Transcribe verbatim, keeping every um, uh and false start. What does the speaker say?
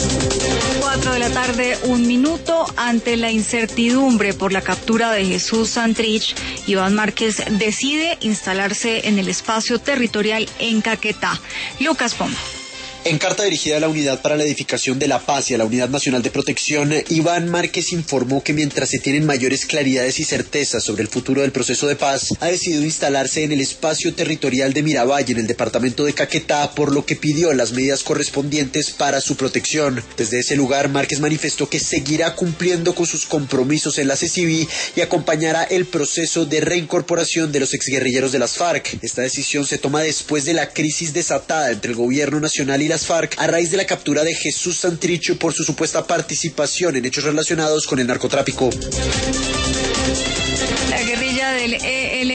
Cuatro de la tarde, un minuto. Ante la incertidumbre por la captura de Jesús Santrich, Iván Márquez decide instalarse en el espacio territorial en Caquetá. Lucas Pombo. En carta dirigida a la Unidad para la Edificación de la Paz y a la Unidad Nacional de Protección, Iván Márquez informó que mientras se tienen mayores claridades y certezas sobre el futuro del proceso de paz, ha decidido instalarse en el espacio territorial de Miravalle, en el departamento de Caquetá, por lo que pidió las medidas correspondientes para su protección. Desde ese lugar, Márquez manifestó que seguirá cumpliendo con sus compromisos en la CECIVI y acompañará el proceso de reincorporación de los exguerrilleros de las FARC. Esta decisión se toma después de la crisis desatada entre el gobierno nacional y las FARC a raíz de la captura de Jesús Santrich por su supuesta participación en hechos relacionados con el narcotráfico. La guerrilla del E